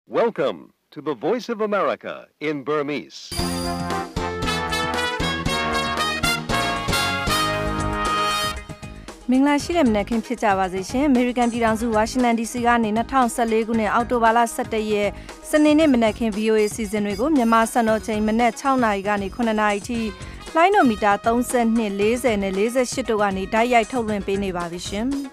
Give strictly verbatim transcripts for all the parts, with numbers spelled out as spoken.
Welcome to the Voice of America in Burmese. ။မင်္ဂလာရှိတဲ့မနက်ခင်းဖြစ်ကြပါစေရှင်။ American ပြည်ထောင်စု Washington ဒီ စီ ကနေ၂၀၁၄ခုနှစ်အောက်တိုဘာလ၁၁ရက်စနေနေ့မနက်ခင်း ဗွီအိုအေ စီစဉ်တွေကိုမြန်မာစံတော်ချိန်မနက်၆နာရီကနေ၇နာရီထိလိုင်းနိုမီတာ၃၂ ၄၀နဲ့၄၈တို့ကနေဓာတ်ရိုက်ထုတ်လွှင့်ပေးနေပါပြီရှင်။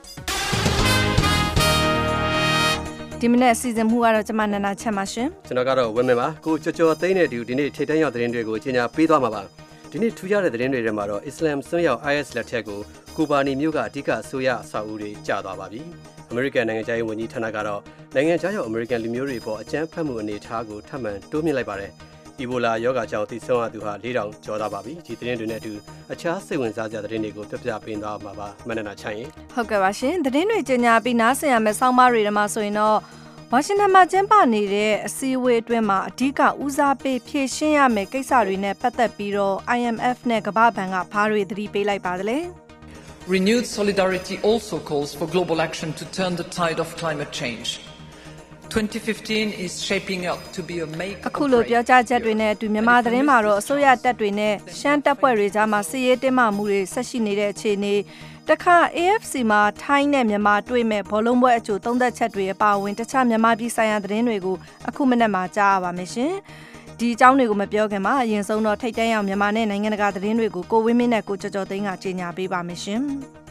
ဒီမနေ့အစီအစဉ်မှုကတော့ကျွန်မနန္ဒာချက်ပါရှင်ကျွန်တော်ကတော့ဝင်းမင်းပါကိုကြော်ကြော်သိန်းတဲ့ဒီဒီနေ့ထိတ်တန့်ရောက်သတင်းတွေကိုကြီးညာပေးသွားမှာပါဒီနေ့ထူးခြားတဲ့သတင်းတွေထဲမှာတော့အစ္စလာမ်စွန်းရောက် I S လက်ထက်ကိုကူဘာနီမြို့ကအဓိကအစိုးရအဆောက်အဦတွေကျသွားပါပြီအမေရိကန်နိုင်ငံခြားရေးဝန်ကြီးဌာနကတော့နိုင်ငံခြားရောက်အမေရိကန်လူမျိုးတွေပေါ်အကြမ်းဖက်မှုအနေအထားကိုထပ်မံတိုးမြင့်လိုက်ပါတယ်အီဘိုလာရောဂါကြောင့်သေဆုံးရသူဟာ၄ထောင်ကျော်သွားပါပြီဒီသတင်းတွေနဲ့အတူအခြားစိတ်ဝင်စားစရာသတင်းတွေကိုပြပြပေးသွားမှာပါမနက်နာချိုင်ရင်ဟုတ်ကဲ့ပါရှင်သတင်းတွေကြီးညာပြီးနားဆင်ရမယ့်ဆောင်းပါးတွေထဲမှာဆိုရင်တော့ဝါရှင်တန်မှာကျင်းပနေတဲ့အစည်းအဝေးအတွင်းမှာအဓိကဦးစားပေးဖြည့်ရှင်းရမယ့်ကိစ္စတွေနဲ့ပတ်သက်ပြီးတော့ I M F နဲ့ကမ္ဘာ့ဘဏ်ကဘာတွေသတိပေးလိုက်ပါသလဲ Renewed solidarity also calls for global action to turn the tide of climate change. twenty fifteen is shaping up to be a make or break. အခုလိုပြောကြားချက်တွေနဲ့အတူမြန်မာသတင်းမှာတော့အစိုးရတပ်တွေနဲ့ရှမ်းတပ်ဖွဲ့တွေကြားမှာစစ်ရေးတင်းမာမှုတွေဆက်ရှိနေတဲ့အခြေအနေတခါ A F C မှာထိုင်းနဲ့မြန်မာတွေ့မဲ့ဘောလုံးပွဲအကျိုးသုံးသက်ချက်တွေအပါအဝင်တခြားမြန်မာပြည်ဆိုင်ရာသတင်းတွေကိုအခုမနေ့မှကြားရပါမယ်ရှင်ဒီအကြောင်းတွေကိုမပြောခင်မှာအရင်ဆုံးတော့ထိတ်တန့်ရောက်မြန်မာနဲ့နိုင်ငံတကာသတင်းတွေကိုကိုဝင်းမင်းနဲ့ကိုကျော်ကျော်သိန်းကကြေညာပေးပါမယ်ရှင်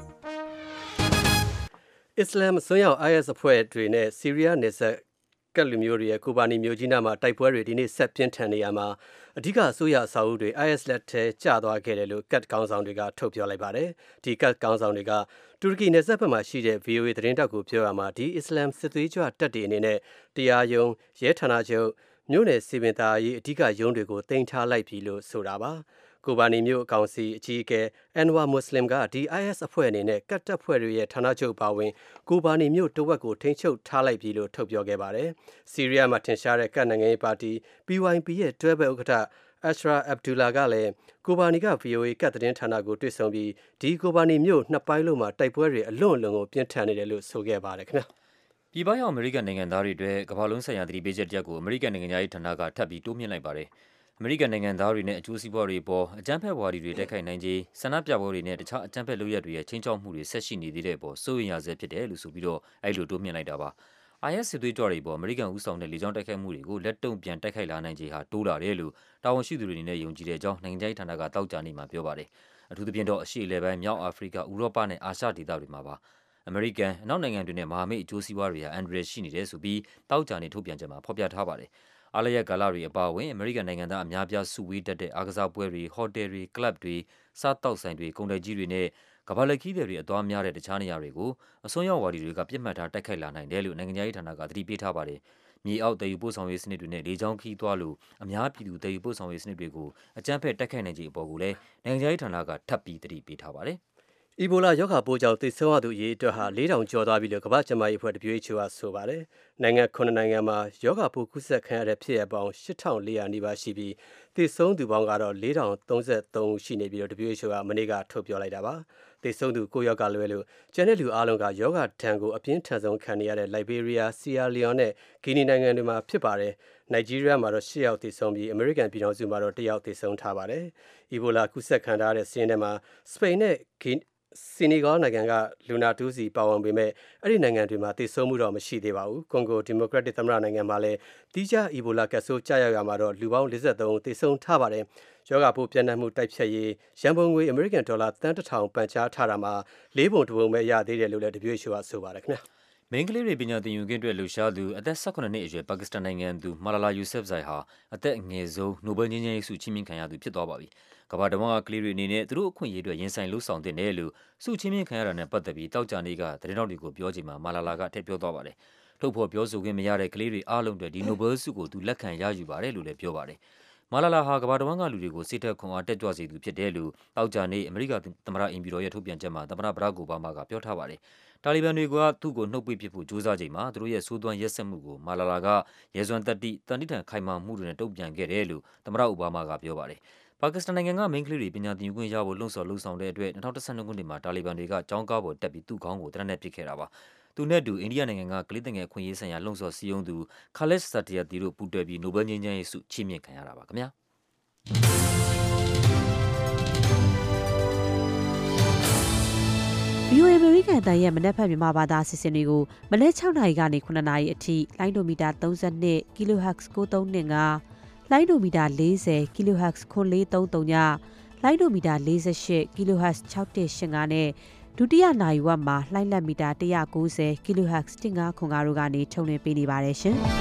အစ္စလာမ်စွန်းရောက် I S အဖွဲ့တွေနဲ့ဆီးရီးယားနယ်စပ်ကတ်လူမျိုးတွေရဲ့ကူဘာနီမျိုးကြီးနားမှာတိုက်ပွဲတွေဒီနေ့ဆက်ပြင်းထန်နေရမှာအဓိကအစိုးရအဆောက်အဦတွေ I S လက်ထဲကျသွားခဲ့တယ်လို့ကတ်ကောင်ဆောင်တွေကထုတ်ပြောလိုက်ပါတယ်ဒီကတ်ကောင်ဆောင်တွေကတူရကီနယ်စပ်ဘက်မှာရှိတဲ့ V O A သတင်းတောက်ကိုပြောရမှာဒီအစ္စလာမ်စစ်သွေးကြွတပ်တွေအနေနဲ့တရားရုံးရဲဌာနချုပ်မြို့နယ်စီပင်သားရေးအဓိကရုံးတွေကိုတင်ထားလိုက်ပြီလို့ဆိုတာပါကိုဘာနီမျိုးအကောင်စီအကြီးအကဲအန်ဝါမွတ်စလင်ကဒီ I S အဖွဲ့အနေနဲ့ကတ်တပ်ဖွဲ့တွေရဲ့ဌာနချုပ်ပါဝင်ကိုဘာနီမျိုးတဝက်ကိုထိန်းချုပ်ထားလိုက်ပြီလို့ထုတ်ပြောခဲ့ပါတယ်။ဆီးရီးယားမှာထင်ရှားတဲ့ကတ်နိုင်ငံရေးပါတီ P Y P ရဲ့တွဲဘက်ဥက္ကဋ္ဌအရှရာအဗ်ဒူလာကလည်းကိုဘာနီက V O A ကတ်သတင်းဌာနကိုတွေ့ဆုံပြီးဒီကိုဘာနီမျိုးနှစ်ပိုင်းလုံးမှာတိုက်ပွဲတွေအလွန်အလွန်ကိုပြင်းထန်နေတယ်လို့ဆိုခဲ့ပါတယ်ခင်ဗျာ။ပြည်ပရောက်အမေရိကန်နိုင်ငံသားတွေအတွက်ကမ္ဘာလုံးဆိုင်ရာသတိပေးချက်တရက်ကိုအမေရိကန်နိုင်ငံသားရေးဌာနကထပ်ပြီးတိုးမြင့်လိုက်ပါတယ်။အမေရိကန်နိုင်ငံသားတွေနဲ့အကျိုးစီးပွားတွေပေါ်အကြမ်းဖက်ဝါဒီတွေတိုက်ခိုက်နိုင်ခြင်းဆန္ဒပြပွဲတွေနဲ့တခြားအကြမ်းဖက်လုပ်ရပ်တွေရဲ့ချင်းချောက်မှုတွေဆက်ရှိနေသေးတဲ့အပေါ်စိုးရိမ်ရဆဲဖြစ်တယ်လို့ဆိုပြီးတော့အဲ့လိုတိုးမြင့်လိုက်တာပါ။ I S စစ်သွေးကြွတွေပေါ်အမေရိကန်ဦးဆောင်တဲ့လေကြောင်းတိုက်ခိုက်မှုတွေကိုလက်တုံ့ပြန်တိုက်ခိုက်လာနိုင်ခြေဟာတိုးလာတယ်လို့တာဝန်ရှိသူတွေအနေနဲ့ယုံကြည်တဲ့အကြောင်းနိုင်ငံခြားရေးဌာနကတောက်ကြနေမှာပြောပါတယ်။အထူးသဖြင့်တော့အရှေ့အလယ်ပိုင်းမြောက်အာဖရိကဥရောပနဲ့အာရှဒေသတွေမှာပါ။အမေရိကန်အနောက်နိုင်ငံတွေနဲ့မဟာမိတ်အကျိုးစီးပွားတွေဟာအန်ဒရယ်ရှိနေတယ်ဆိုပြီးတောက်ကြနေထုတ်ပြန်ချက်မှာဖော်ပြထားပါတယ်။အားလျက်ကာလတွေအပါအဝင်အမေရိကန်နိုင်ငံသားအများပြားစုဝေးတက်တဲ့အားကစားပွဲတွေဟိုတယ်တွေကလပ်တွေစားတောက်ဆိုင်တွေကုန်တိုက်ကြီးတွေနဲ့ကမ္ဘာလက်ခီးတွေအသွားများတဲ့တခြားနေရာတွေကိုအစွန်းရောက်ဝါဒီတွေကပြစ်မှတ်ထားတိုက်ခိုက်လာနိုင်တယ်လို့နိုင်ငံရေးဌာနကသတိပေးထားပါတယ်။မြေအောက်တည်ယူပို့ဆောင်ရေးစနစ်တွေနဲ့လေကြောင်းခီးသွားလို့အများပြည်သူတည်ယူပို့ဆောင်ရေးစနစ်တွေကိုအကြမ်းဖက်တိုက်ခိုက်နိုင်ခြေအပေါ်ကိုလည်းနိုင်ငံရေးဌာနကထပ်ပြီးသတိပေးထားပါတယ်။အီဘိုလာရောဂါပိုးကြောင့်သေဆုံးရသူအရေအတွက်ဟာ၄ထောင်ကျော်သွားပြီလို့ကမ္ဘာ့ကျန်းမာရေးအဖွဲ့ W H O ကဆိုပါတယ်။နိုင်ငံခုနှစ်နိုင်ငံမှာရောဂါပိုးကူးစက်ခံရတဲ့ဖြစ်ရပ်ပေါင်း၈ထောင်၄ရာနီးပါးရှိပြီးသေဆုံးသူပေါင်းကတော့၄ထောင်၃၃ဦးရှိနေပြီးတော့ W H O ကမနေ့ကထုတ်ပြောလိုက်တာပါ။သေဆုံးသူ၉ယောက်ကလွဲလို့ကျန်တဲ့လူအားလုံးကရောဂါဒဏ်ကိုအပြင်းထန်ဆုံးခံနေရတဲ့ Liberia, Sierra Leone နဲ့ Guinea နိုင်ငံတွေမှာဖြစ်ပါတယ်။ Nigeria မှာတော့၈ယောက်သေဆုံးပြီး American ပြည်ထောင်စုမှာတော့၁ယောက်သေဆုံးထားပါတယ်။အီဘိုလာကူးစက်ခံထားရတဲ့စီးရင်ထဲမှာစပိန်နဲ့ဆီနီဂေါနိုင်ငံကလူနာတူးစီပါဝင်ပေမဲ့အဲ့ဒီနိုင်ငံတွေမှာသေဆုံးမှုတော့မရှိသေးပါဘူး။ကွန်ဂိုဒီမိုကရက်တစ်သမ္မတနိုင်ငံမှာလည်းတီးခြားအီဘိုလာကပ်ဆိုးကြာရောက်ရမှာတော့လူပေါင်း၄၃ဦးသေဆုံးထားပါတယ်။ရောဂါပိုးပြန့်နှံ့မှုတိုက်ဖျက်ရေးရန်ပုံငွေအမေရိကန်ဒေါ်လာသန်းတစ်ထောင်ပန်ကြားထားတာမှာလေးပုံတစ်ပုံပဲရသေးတယ်လို့လည်း W H O ကဆိုပါတယ်ခင်ဗျာ။မိန်းကလေးတွေပညာသင်ယူခွင့်အတွက်လှုပ်ရှားသူအသက်၁၇နှစ်အရွယ်ပါကစ္စတန်နိုင်ငံသူမာလာလာယူဆဖ်ဇိုင်ဟာအသက်အငယ်ဆုံးနိုဘယ်ငြိမ်းချမ်းရေးဆုချီးမြှင့်ခံရသူဖြစ်သွားပါပြီ။ကမ္ဘာတဝန်းကကလေးတွေအနေနဲ့သူတို့အခွင့်အရေးအတွက်ရင်ဆိုင်လှုပ်ဆောင်သင့်တယ်လို့ဆုချီးမြှင့်ခံရတာနဲ့ပတ်သက်ပြီးတောက်ကြနေကသတင်းတော်တွေကိုပြောချိန်မှာမာလာလာကထည့်ပြောသွားပါတယ်။ထုတ်ဖော်ပြောဆိုခွင့်မရတဲ့ကလေးတွေအားလုံးအတွက်ဒီနိုဘယ်ဆုကိုသူလက်ခံရယူပါတယ်လို့လည်းပြောပါတယ်။မာလာလာဟာကမ္ဘာတဝန်းကလူတွေကိုစိတ်ထက်ခွန်အားတက်ကြွစေသူဖြစ်တယ်လို့တောက်ကြနေအမေရိကန်သမ္မတအင်ပီတော်ရဲ့ထုတ်ပြန်ချက်မှာသမ္မတဘရာ့ခ်အိုဘားမားကပြောထားပါတယ်။တာလီဘန်တွေကသူ့ကိုနှုတ်ပိတ်ပစ်ဖို့ကြိုးစားချိန်မှာသူတို့ရဲ့ဆိုးသွမ်းရက်စက်မှုကိုမာလာလာကရဲစွမ်းတက်တိတန်တိထန်ခိုင်မာမှုတွေနဲ့တုံ့ပြန်ခဲ့တယ်လို့သမ္မတအိုဘားမားကပြောပါတယ်။ပါကစ္စတန်နိုင်ငံကမိန်းကလေးတွေပညာသင်ယူခွင့်ရဖို့လှုံ့ဆော်လှုံ့ဆော်တဲ့အတွက်၂၀၁၂ခုနှစ်မှာတာလီဘန်တွေကကျောင်းကားပေါ်တက်ပြီးသူ့ခေါင်းကိုတနက်နဲ့ပစ်ခဲ့တာပါ။သူနဲ့အတူအိန္ဒိယနိုင်ငံကကလေးသူငယ်အခွင့်အရေးဆိုင်ရာလှုံ့ဆော်စည်းရုံးသူ Kailash Satyarthi တို့ပူးတွဲပြီး Nobel ငြိမ်းချမ်းရေးဆုချီးမြှင့်ခံရတာပါခင်ဗျာဗီအိုအေ American အသံရဲ့မနက်ဖြန်မြန်မာဘာသာအစီအစဉ်တွေကိုမနက်၆နာရီကနေခုနှစ်နာရီအထိလိုင်းဒိုမီတာ၃၂ kilohertz ၉၃၂၅လိုင်းဒိုမီတာ၄၀ kilohertz ခွန်၄၃၃ညလိုင်းဒိုမီတာ၄၈ kilohertz ၆၁၈၅နဲ့ဒုတိယနာရီဝက်မှာလှိုင်းလက်မီတာ၁၉၀ kilohertz ၁၅ခွန်၅တို့ကနေထုတ်လွှင့်ပေးနေပါတယ်ရှင်။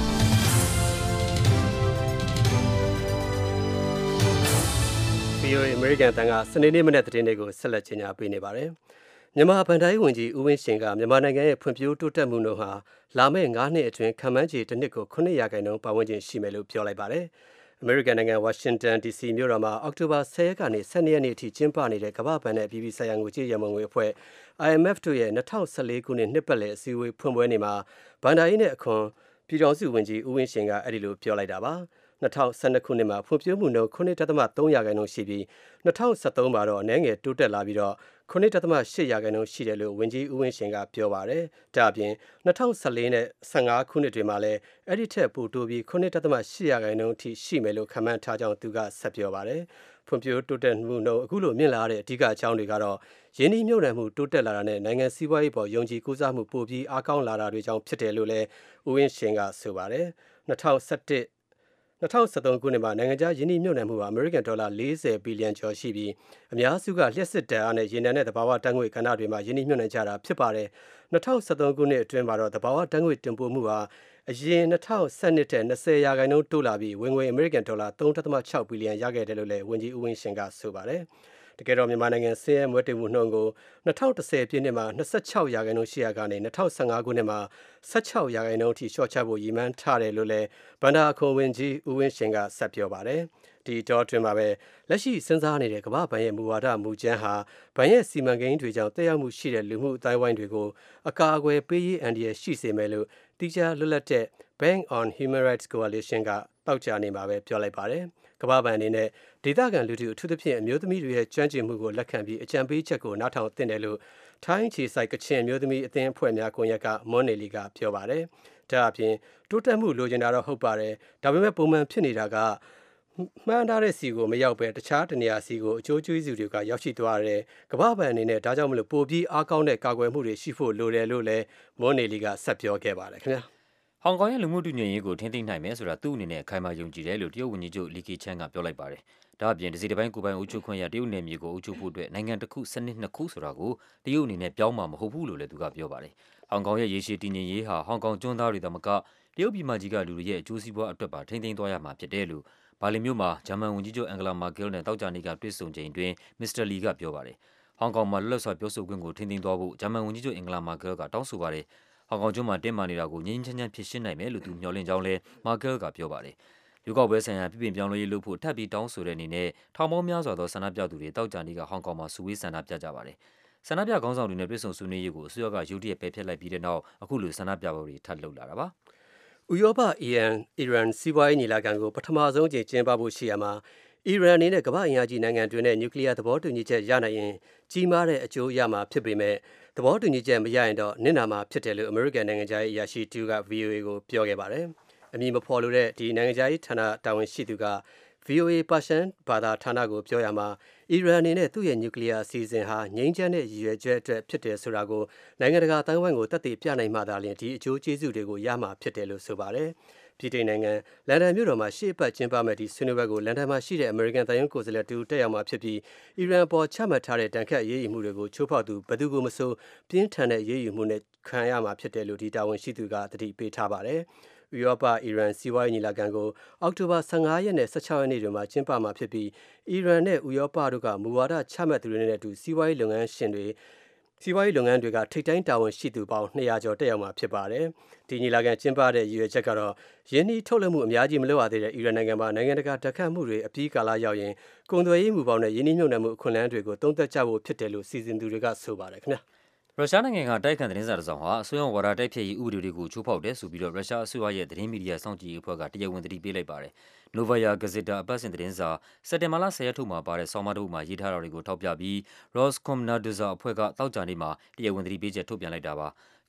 ဗီအိုအေ American အသံကစနေနေ့မနက်သတင်းတွေကိုဆက်လက်ချင်ညာပေးနေပါတယ်။မြန်မာဗန်ဒိုင်းဝန်ကြီးဦးဝင်းရှင်ကမြန်မာနိုင်ငံရဲ့ဖွံ့ဖြိုးတိုးတက်မှုနှုန်းဟာလာမယ့်၅နှစ်အတွင်းခံမှန်းခြေတစ်နှစ်ကိုခုနှစ်ရာခိုင်နှုန်းပတ်ဝန်းကျင်ရှိမယ်လို့ပြောလိုက်ပါတယ်။ American နိုင်ငံ Washington ဒီ စီ မြို့တော်မှာအောက်တိုဘာ၁၀ရက်ကနေ၁၂ရက်နေ့အထိကျင်းပနေတဲ့ကမ္ဘာ့ဘဏ်နဲ့ပြည်ပဆိုင်ရာငွေကြေးရန်ပုံငွေအဖွဲ့ I M F တို့ရဲ့၂၀၁၄ခုနှစ်နှစ်ပတ်လည်အစည်းအဝေးဖွင့်ပွဲနေ့မှာဘဏ္ဍာရေးနဲ့အခွန်ပြည်ထောင်စုဝန်ကြီးဦးဝင်းရှင်ကအဲ့ဒီလိုပြောလိုက်တာပါ။၂၀၁၂ခုနှစ်မှာဖွံ့ဖြိုးမှုနှုန်း ၇.၃ ရာခိုင်နှုန်းရှိပြီး၂၀၁၃မှာတော့အနည်းငယ်တိုးတက်လာပြီးတော့၇.၈ ရာခိုင်နှုန်းရှိတယ်လို့ဝန်ကြီးဦးဝင်းရှင်ကပြောပါတယ်။ဒါ့အပြင်၂၀၁၄နဲ့၁၅ခုနှစ်တွေမှာလည်းအဲ့ဒီထက်ပိုတိုးပြီး၇.၈ ရာခိုင်နှုန်းအထိရှိမယ်လို့ခန့်မှန်းထားကြောင်းသူကဆက်ပြောပါတယ်။ဖွံ့ဖြိုးတိုးတက်မှုနှုန်းအခုလိုမြင့်လာတဲ့အဓိကအကြောင်းတွေကတော့ယင်းနှိမ့်မြုပ်နှံမှုတိုးတက်လာတာနဲ့နိုင်ငံစည်းဝါးရေးပေါ်ယုံကြည်ကိုးစားမှုပိုပြီးအားကောင်းလာတာတွေကြောင့်ဖြစ်တယ်လို့လည်းဦးဝင်းရှင်ကဆိုပါတယ်။၂၀၁၁ ၂၀၁၃ခုနှစ်မှာနိုင်ငံခြားယင်းနှိမ့်မြုပ်နှံမှုဟာအမေရိကန်ဒေါ်လာ၄၀ဘီလီယံကျော်ရှိပြီးအများစုကလျှက်စစ်ဓာတ်အားနဲ့ရေနံနဲ့သဘာဝဓာတ်ငွေ့ကဏ္ဍတွေမှာယင်းနှိမ့်မြုပ်နှံကြတာဖြစ်ပါတယ်။၂၀၁၃ခုနှစ်အတွင်းမှာတော့သဘာဝဓာတ်ငွေ့တင်ပို့မှုဟာအရင်၂၀၁၂ထက်၂၀ရာခိုင်နှုန်းတိုးလာပြီးဝင်ငွေအမေရိကန်ဒေါ်လာ၃.၆ဘီလီယံရခဲ့တယ်လို့လည်းဝန်ကြီးဦးဝင်းရှင်ကဆိုပါတယ်။တကယ်တော့မြန်မာနိုင်ငံဆင်းရဲမွဲတေမှုနှုန်းကို၂၀၁၀ပြည့်နှစ်မှာ၂၆ရာခိုင်နှုန်းရှိရာကနေ၂၀၁၅ခုနှစ်မှာ၁၆ရာခိုင်နှုန်းအထိလျှော့ချဖို့ရည်မှန်းထားတယ်လို့လည်းဗန္ဒာအခွန်ဝန်ကြီးဦးဝင်းရှင်ကဆက်ပြောပါတယ်။ဒီတော့အတွင်းမှာပဲလက်ရှိစဉ်းစားနေတဲ့ကမ္ဘာ့ဘဏ်ရဲ့မူဝါဒမူကြမ်းဟာဘဏ်ရဲ့စီမံကိန်းတွေကြောင့်တက်ရောက်မှုရှိတဲ့လူမှုအတိုင်းဝိုင်းတွေကိုအကာအကွယ်ပေးရေးအန္တရာယ်ရှိစေမယ်လို့တိကျလွတ်လပ်တဲ့ Bank on Human Rights Coalition ကတောက်ကြနေမှာပဲပြောလိုက်ပါတယ်။ကမ္ဘာ့ဘဏ်အနေနဲ့ဒေသခံလူထုအထူးသဖြင့်အမျိုးသမီးတွေရဲ့ကျွမ်းကျင်မှုကိုလက်ခံပြီးအကြံပေးချက်ကိုနားထောင်သင့်တယ်လို့ထိုင်းခြေဆိုင်ကချင်အမျိုးသမီးအသင်းအဖွဲ့များကွန်ရက်ကမွန်နေလီကပြောပါတယ်။ဒါအပြင်တိုးတက်မှုလိုချင်တာတော့ဟုတ်ပါတယ်။ဒါပေမဲ့ပုံမှန်ဖြစ်နေတာကမှန်းထားတဲ့စီကိုမရောက်ပဲတခြားတနေရာစီကိုအကျိုးကျွေးစုတွေကရောက်ရှိသွားတယ်။ကမ္ဘာ့ဘဏ်အနေနဲ့ဒါကြောင့်မလို့ပိုပြီးအားကောင်းတဲ့ကာကွယ်မှုတွေရှိဖို့လိုတယ်လို့လည်းမွန်နေလီကဆက်ပြောခဲ့ပါတယ်ခင်ဗျာ။ဟောင်ကောင်ရဲ့လူမှုတူညီရေးကိုထိန်းသိမ်းနိုင်မယ်ဆိုတာသူ့အနေနဲ့အခိုင်အမာယုံကြည်တယ်လို့တရုတ်ဝန်ကြီးချုပ်လီကီချန်ကပြောလိုက်ပါတယ်။ဒါ့အပြင်ဒီစီတပိုင်းကိုပိုင်အုပ်ချုပ်ခွင့်ရတရုတ်နယ်မြေကိုအုပ်ချုပ်ဖို့အတွက်နိုင်ငံတစ်ခုစနစ်နှစ်ခုဆိုတာကိုတရုတ်အနေနဲ့ပြောင်းမှာမဟုတ်ဘူးလို့လည်းသူကပြောပါတယ်။ဟောင်ကောင်ရဲ့ရေရှည်တည်ငြိမ်ရေးဟာဟောင်ကောင်ကျွန်းသားတွေသာမကတရုတ်ပြည်မကြီးကလူတွေရဲ့အကျိုးစီးပွားအတွက်ပါထိန်းသိမ်းသွားရမှာဖြစ်တယ်လို့ဘာလင်မြို့မှာဂျာမန်ဝန်ကြီးချုပ်အန်ဂလာမာကယ်နဲ့တောက်ကြနေကတွေ့ဆုံချိန်တွင်မစ္စတာလီကပြောပါတယ်။ဟောင်ကောင်မှာလွတ်လပ်စွာပြောဆိုခွင့်ကိုထိန်းသိမ်းသွားဖို့ဂျာမန်ဝန်ကြီးချုပ်အန်ဂလာမာကယ်ကတောင်းဆိုပါတယ်။ဟောင်ကောင်ကျွန်းမှာတင်းမာနေတာကိုငြိမ်းချမ်းချမ်းဖြစ်ရှင်းနိုင်မယ်လို့သူမျှော်လင့်ကြောင်းလည်းမာကယ်ကပြောပါတယ်။ရွေးကောက်ပွဲဆိုင်ရာပြည်ပပြောင်းလဲရေးလုပ်ဖို့ထပ်ပြီးတောင်းဆိုတဲ့အနေနဲ့ထောင်ပေါင်းများစွာသောဆန္ဒပြသူတွေတောက်ကြနေကဟောင်ကောင်မှာစုဝေးဆန္ဒပြကြပါတယ်။ဆန္ဒပြခေါင်းဆောင်တွေနဲ့တွေ့ဆုံဆွေးနွေးရေးကိုအစိုးရကရုတ်တရက်ပယ်ဖျက်လိုက်ပြီးတဲ့နောက်အခုလိုဆန္ဒပြပွဲတွေထပ်လုပ်လာတာပါ။ဥရောပအီရန်အီရန်စီးပွားရေးညီလာခံကိုပထမဆုံးအကြိမ်ကျင်းပဖို့ရှိရမှာအီရန်အနေနဲ့ကမ္ဘာအင်အားကြီးနိုင်ငံတွေနဲ့နျူကလ িয়ার သဘောတူညီချက်ရနိုင်ရင်ကြီးမားတဲ့အကျိုးရမှာဖြစ်ပေမဲ့သဘောတူညီချက်မရရင်တော့နစ်နာမှာဖြစ်တယ်လို့အမေရိကန်နိုင်ငံသားအရာရှိတူက ဗီအိုအေ ကိုပြောခဲ့ပါတယ်။အမည်မဖော်လိုတဲ့ဒီနိုင်ငံသားဌာနတာဝန်ရှိသူက ဗီအိုအေ ပါရှန်ဘာသာဌာနကိုပြောရမှာအီရန်အနေနဲ့သူ့ရဲ့နျူကလ িয়ার အစီအစဉ်ဟာငြိမ်းချမ်းတဲ့ရည်ရွယ်ချက်အတွက်ဖြစ်တယ်ဆိုတာကိုနိုင်ငံတကာအတိုင်းအဝိုင်းကိုသက်သေပြနိုင်မှသာလျှင်ဒီအကျိုးကျေးဇူးတွေကိုရမှာဖြစ်တယ်လို့ဆိုပါတယ်။ပြည်ထောင်နိုင်ငံလန်ဒန်မြို့တော်မှာရှေ့ပတ်ကျင်းပမဲ့ဒီဆွေးနွေးပွဲကိုလန်ဒန်မှာရှိတဲ့အမေရိကန်တိုင်းကိုယ်စားလှယ်တူတက်ရောက်မှာဖြစ်ပြီးအီရန်ပေါ်ချမှတ်ထားတဲ့တန်ခတ်ရေးယူမှုတွေကိုချိုးဖောက်သူဘယ်သူကိုမဆိုပြင်းထန်တဲ့ရေးယူမှုနဲ့ခံရမှာဖြစ်တယ်လို့ဒီတာဝန်ရှိသူကသတိပေးထားပါတယ်။ဥရောပအီရန်စီးပွားရေးညီလာခံကိုအောက်တိုဘာ၁၅ရက်နဲ့၁၆ရက်နေ့တွေမှာကျင်းပမှာဖြစ်ပြီးအီရန်နဲ့ဥရောပတို့ကမူဝါဒချမှတ်သူတွေနဲ့အတူစီးပွားရေးလုပ်ငန်းရှင်တွေစီးပွားရေးလုပ်ငန်းတွေကထိပ်တိုင်းတာဝန်ရှိသူပေါင်း၂ရာကျော်တက်ရောက်မှာဖြစ်ပါတယ်။ဒီညီလာခံကျင်းပတဲ့ရည်ရွယ်ချက်ကတော့ယင်းနှီးထုတ်လုပ်မှုအများကြီးမလုပ်ရသေးတဲ့အီရန်နိုင်ငံမှာနိုင်ငံတကာဓာတ်ခတ်မှုတွေအပြီးကာလရောက်ရင်ကုန်သွယ်ရေးမူပေါင်းနဲ့ယင်းနှီးမြှုပ်နှံမှုအခွင့်အလမ်းတွေကိုသုံးသပ်ကြဖို့ဖြစ်တယ်လို့စီစဉ်သူတွေကဆိုပါတယ်ခင်ဗျာ။ရုရှားနိုင်ငံကတိုက်ခတ်သတင်းစာတစ်စောင်ဟာအစိုးရဝါဒတိုက်ဖျက်ရေးဥပဒေတွေကိုချိုးဖောက်တယ်ဆိုပြီးတော့ရုရှားအစိုးရရဲ့သတင်းမီဒီယာစောင့်ကြည့်ရေးအဖွဲ့ကတရားဝင်သတိပေးလိုက်ပါတယ်။ Novaya Gazeta အပတ်စဉ်သတင်းစာစက်တင်ဘာလ၁၀ရက်ထုတ်မှာပါတဲ့ဆောင်းပါးတစ်ခုမှာရေးထားတာတွေကိုထောက်ပြပြီး Roskomnadzor အဖွဲ့ကတောက်ကြနေမှာတရားဝင်သတိပေးချက်ထုတ်ပြန်လိုက်တာပါ။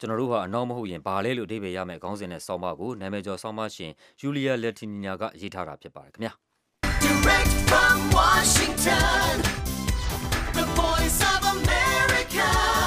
ကျွန်တော်တို့ဟာအနောက်မဟုတ်ရင်ဘာလဲလို့အဓိပ္ပာယ်ရမယ့်ခေါင်းစဉ်နဲ့ဆောင်းပါးကိုနာမည်ကျော်ဆောင်းပါးရှင်ယူလီယာလက်တီနီနာကရေးထားတာဖြစ်ပါတယ်ခင်ဗျာ Direct from Washington, the voice of America,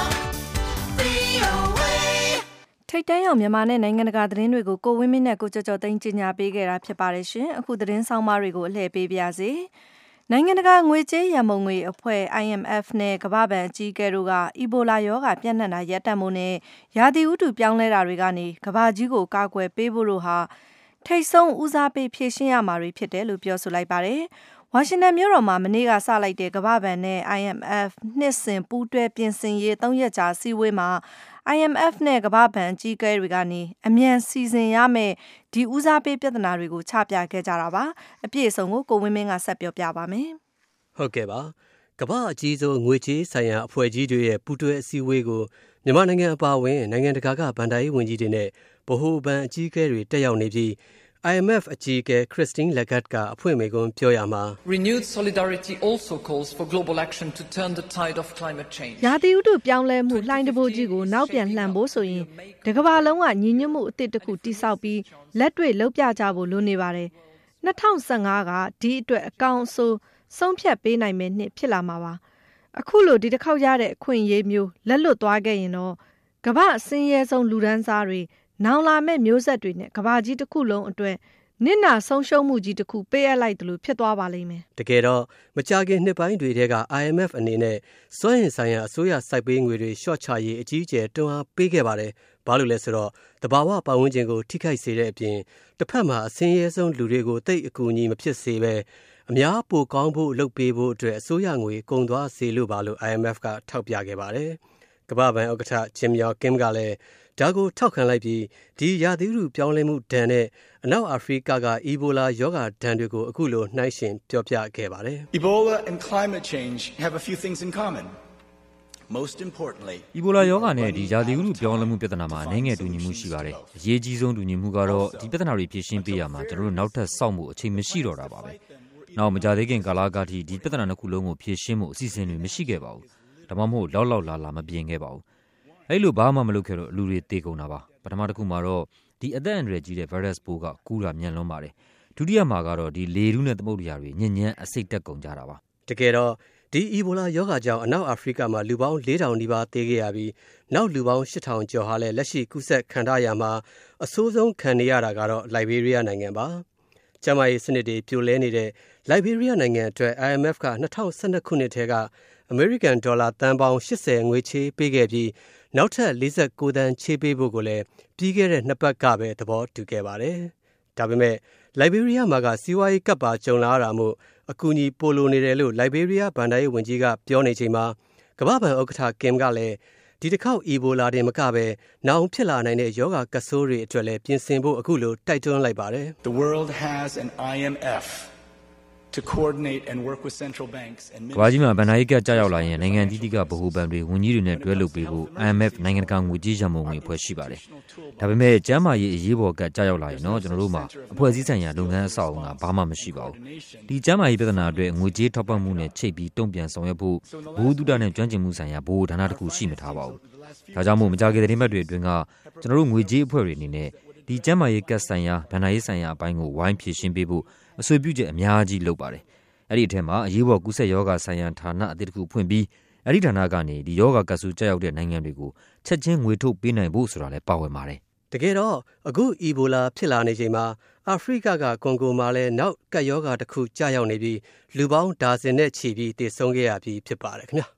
V O A. ထိတ်တန့်ရောက်မြန်မာနဲ့နိုင်ငံတကာသတင်းတွေကိုကိုဝင်းမင်းနဲ့ကိုကျော်ကျော်သိန်းကြီးညာပေးခဲ့တာဖြစ်ပါတယ်ရှင်အခုသတင်းဆောင်မတွေကိုအလှည့်ပေးပါရစေနိုင်ငံတကာငွေကြေးရန်ပုံငွေအဖွဲ့ I M F နဲ့ကမ္ဘာ့ဘဏ်အကြီးအကဲတို့ကအီဘိုလာရောဂါပြန့်နှံ့တာရပ်တန့်မှုနဲ့ရာသီဥတုပြောင်းလဲတာတွေကနေကမ္ဘာကြီးကိုကာကွယ်ပေးဖို့တို့ဟာထိတ်ဆုံးဦးစားပေးဖြည့်ရှင်းရမှာတွေဖြစ်တယ်လို့ပြောဆိုလိုက်ပါတယ်။ဝါရှင်တန်မြို့တော်မှာမနေ့ကစလိုက်တဲ့ကမ္ဘာ့ဘဏ်နဲ့ I M F နှစ်စဉ်ပူးတွဲပြင်ဆင်ရေးသုံးရက်ကြာစည်းဝေးမှာ I M F နဲ့ကမ္ဘာ့ဘဏ်အကြီးအကဲတွေကနေအမြန်စီစဉ်ရမယ့်ဒီဦးစားပေးပြဿနာတွေကိုချပြခဲ့ကြတာပါ။အပြည့်အစုံကိုကိုဝင်းမင်းကဆက်ပြောပြပါမယ်။ဟုတ်ကဲ့ပါ။ကမ္ဘာအကြီးဆုံးငွေကြေးဆိုင်ရာအဖွဲ့ကြီးတွေရဲ့ပူးတွဲအစည်းအဝေးကိုမြန်မာနိုင်ငံအပါအဝင်နိုင်ငံတကာကဗန်ဒါရေးဝန်ကြီးတွေနဲ့ဗဟိုဘဏ်အကြီးအကဲတွေတက်ရောက်နေပြီးI M F အကြီးအကဲ Christine Lagarde ကအဖွင့်မိန့်ခွန်းပြောရမှာ Renewed solidarity also calls for global action to turn the tide of climate change. ရာသီဥတုပြောင်းလဲမှုလှိုင်းတဘိုးကြီးကိုနောက်ပြန်လှန်ဖို့ဆိုရင်တကမ္ဘာလုံးကညီညွတ်မှုအသစ်တစ်ခုတိစောက်ပြီးလက်တွေ့လုပ်ပြကြဖို့လိုနေပါတယ်။၂၀၁၅ကဒီအတွက်အကောင်အဆိုးဆုံးဖြတ်ပေးနိုင်မယ့်နှစ်ဖြစ်လာမှာပါ။အခုလိုဒီတစ်ခေါက်ရတဲ့အခွင့်အရေးမျိုးလက်လွတ်သွားခဲ့ရင်တော့ကမ္ဘာအစင်းရဲဆုံးလူဒန်းစားတွေနောင်လာမဲ့မျိုးဆက်တွေနဲ့ကဘာကြီးတစ်ခုလုံးအတွက်နစ်နာဆုံးရှုံးမှုကြီးတစ်ခုပေးအပ်လိုက်တယ်လို့ဖြစ်သွားပါလိမ့်မယ်တကယ်တော့မကြာခင်နှစ်ပိုင်းတွေထဲက I M F အနေနဲ့စွမ်းအင်ဆိုင်ရာအစိုးရစိုက်ပေးငွေတွေရှော့ချရေးအကြီးအကျယ်တွန်းအားပေးခဲ့ပါတယ်ဘာလို့လဲဆိုတော့တဘာဝပတ်ဝန်းကျင်ကိုထိခိုက်စေတဲ့အပြင်တစ်ဖက်မှာအစင်းရဲဆုံးလူတွေကိုတိတ်အကူအညီမဖြစ်စေပဲအများပိုကောင်းဖို့လုပ်ပေးဖို့အတွက်အစိုးရငွေကုန်သွားစေလို့ပါလို့ I M F ကထောက်ပြခဲ့ပါတယ်ကမ္ဘာ့ဘဏ်ဥက္ကဋ္ဌ Jim Yoakim ကလည်းဒါကိုထောက်ခံလိုက်ပြီးဒီရာသီဥတုပြောင်းလဲမှုဒဏ်နဲ့အနောက်အာဖရိကကအီဘိုလာရောဂါဒဏ်တွေကိုအခုလိုနှိုင်းယှဉ်ပြောပြခဲ့ပါတယ်။ Ebola and climate change have a few things in common. Most importantly, Ebola ရောဂါနဲ့ဒီရာသီဥတုပြောင်းလဲမှုပြဿနာမှာအနေငယ်တူညီမှုရှိပါတယ်။အရေးကြီးဆုံးတူညီမှုကတော့ဒီပြဿနာတွေဖြေရှင်းပေးရမှာကျွန်တော်တို့နောက်ထပ်စောင့်မှုအချိန်မရှိတော့တာပါပဲ။နောက်မကြသေးခင်ကာလကတည်းကဒီပြဿနာတစ်ခုလုံးကိုဖြေရှင်းမှုအစီအစဉ်တွေမရှိခဲ့ပါဘူး။ဒါမှမဟုတ်လောက်လောက်လာလာမပြင်ခဲ့ပါဘူး။အဲ့လိုဘာမှမလုပ်ခဲ့တော့လူတွေတေကုန်တာပါပထမတစ်ခုမှာတော့ဒီအသက်အန္တရာယ်ကြီးတဲ့ virus ပိုးကကူးတာမြန်လွန်းပါတယ်ဒုတိယမှာကတော့ဒီလေထုနဲ့သမုဒ္ဒရာတွေညဉ့်ညမ်းအဆိပ်တက်ကုန်ကြတာပါတကယ်တော့ဒီအီဘိုလာရောဂါကြောင့်အနောက်အာဖရိကမှာလူပေါင်းလေးထောင်နီးပါးသေခဲ့ရပြီးနောက်လူပေါင်းရှစ်ထောင်ကျော်ဟာလည်းလက်ရှိကူးစက်ခံရမှာအဆိုးဆုံးခံနေရတာကတော့လိုက်ဘေးရီးယားနိုင်ငံပါကျန်းမာရေးစနစ်တွေပြိုလဲနေတဲ့လိုက်ဘေးရီးယားနိုင်ငံအတွက် I M F က၂၀၁၂ခုနှစ်ထဲကအမေရိကန်ဒေါ်လာတန်ပေါင်း၈၀ငွေချေးပေးခဲ့ပြီးနောက်ထပ်၄၉တန်းချေးပေးဖို့ကိုလည်းပြီးခဲ့တဲ့နှစ်ပတ်ကပဲသဘောတူခဲ့ပါတယ်။ဒါပေမဲ့လိုက်ဘေးရီးယားမှာကစီးပွားရေးကပ်ပါကြုံလာရတာမို့အကူအညီပိုလိုနေတယ်လို့လိုက်ဘေးရီးယားဗန်ဒါရေးဝန်ကြီးကပြောနေချိန်မှာကမ္ဘာ့ဘဏ်ဥက္ကဋ္ဌကင်ကလည်းဒီတစ်ခေါက်အီဘိုလာတင်မကပဲနောင်ဖြစ်လာနိုင်တဲ့ရောဂါကဆိုးတွေအတွက်လည်းပြင်ဆင်ဖို့အခုလိုတိုက်တွန်းလိုက်ပါတယ်။ The world has an I M F to coordinate and work with central banks and ကမ္ဘာကြီးမှာဗန်ဒါရေးကကြာရောက်လာရင်နိုင်ငံအသီးသီးကဗဟိုဘဏ်တွေဝန်ကြီးတွေနဲ့တွဲလုပ်ပေးဖို့ I M F နိုင်ငံတကာငွေကြေးရန်ပုံငွေအဖွဲ့ရှိပါတယ်။ဒါပေမဲ့ကျန်းမာရေးအရေးပေါ်ကကြာရောက်လာရင်တော့ကျွန်တော်တို့မှာအဖွဲ့အစည်းဆိုင်ရာလုပ်ငန်းအဆောက်အအုံကဘာမှမရှိပါဘူး။ဒီကျန်းမာရေးပြဿနာအတွက်ငွေကြေးထောက်ပံ့မှုနဲ့ချိတ်ပြီးတုံ့ပြန်ဆောင်ရွက်ဖို့ဘိုးတုဒနဲ့ကျွမ်းကျင်မှုဆိုင်ရာဘိုးဌာနတစ်ခုရှိမထားပါဘူး။ဒါကြောင့်မို့မကြာခင်သတင်းပတ်တွေအတွင်းကကျွန်တော်တို့ငွေကြေးအဖွဲ့တွေအနေနဲ့ဒီကျန်းမာရေးကတ်ဆိုင်ရာဗန်ဒါရေးဆိုင်ရာအပိုင်းကိုဝိုင်းဖြည့်ရှင်းပေးဖို့အဆိုပြုချက်အများကြီးလုပ်ပါတယ်။အဲ့ဒီအထက်မှာအရေးပေါ်ကူးစက်ရောဂါဆိုင်ရာဌာနအသစ်တစ်ခုဖွင့်ပြီးအဲ့ဒီဌာနကနေဒီရောဂါကဆူကြောက်တဲ့နိုင်ငံတွေကိုချက်ချင်းငွေထုတ်ပေးနိုင်ဖို့ဆိုတာလည်းပါဝင်ပါတယ်တကယ်တော့အခုအီဘိုလာဖြစ်လာနေချိန်မှာအာဖရိကကကွန်ဂိုမှာလည်းနောက်ကပ်ရောဂါတစ်ခုကြာရောက်နေပြီးလူပေါင်းဒါဇင်နဲ့ချီပြီးတည်ဆုံးခဲ့ရပြီးဖြစ်ပါတယ်ခင်ဗျာ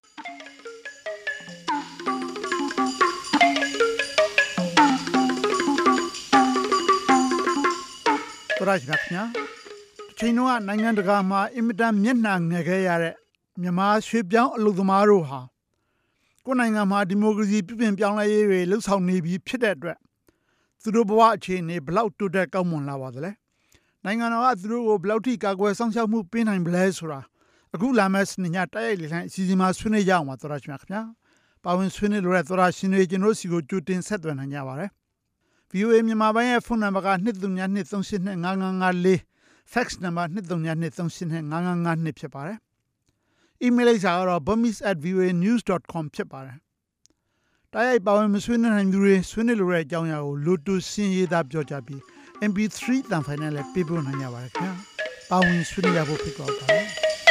ပရရှိခင်ဗျာချိန်တော့နိုင်ငံတကာမှာအင်မတန်မျက်နှာငယ်ခဲ့ရတဲ့မြန်မာရွှေပြောင်းအလုပ်သမားတို့ဟာကိုယ်နိုင်ငံမှာဒီမိုကရေစီပြည်ပြင်ပြောင်းလဲရေးတွေလှုပ်ဆောင်နေပြီးဖြစ်တဲ့အတွက်သူတို့ဘဝအခြေအနေဘလောက်တိုးတက်ကောင်းမွန်လာပါသလဲနိုင်ငံတော်ကသူတို့ကိုဘလောက်ထိကာကွယ်ဆောင်ရှောက်မှုပေးနိုင်ပလဲဆိုတာအခုလာမယ့်စနေညတိုက်ရိုက်လေလှိုင်းအစီအစဉ်မှာဆွေးနွေးကြအောင်ပါသောရရှင်ခင်ဗျာပါဝင်ဆွေးနွေးလို့ရသောရရှင်တွေကျွန်တော်စီကိုကြိုတင်ဆက်သွယ်နိုင်ကြပါတယ် V O A မြန်မာပိုင်းရဲ့ဖုန်းနံပါတ်ကtwo three two two three eight five five five four fax number two three two two three eight five five five twoဖြစ်ပါတယ် email လိပ်စာကတော့ burmese at v o a news dot com ဖြစ်ပါတယ်တိုက်ရိုက်ပါဝင်မဆွေးနွေးနိုင်သူတွေဆွေးနွေးလိုတဲ့အကြောင်းအရာကိုလိုတူရှင်းရေးသားပြောကြပြီး M P three တန်ဖိုင်နဲ့လည်းပေးပို့နိုင်ကြပါတယ်ခင်ဗျာပါဝင်ဆွေးနွေးရဖို့ဖိတ်ခေါ်ပါတယ်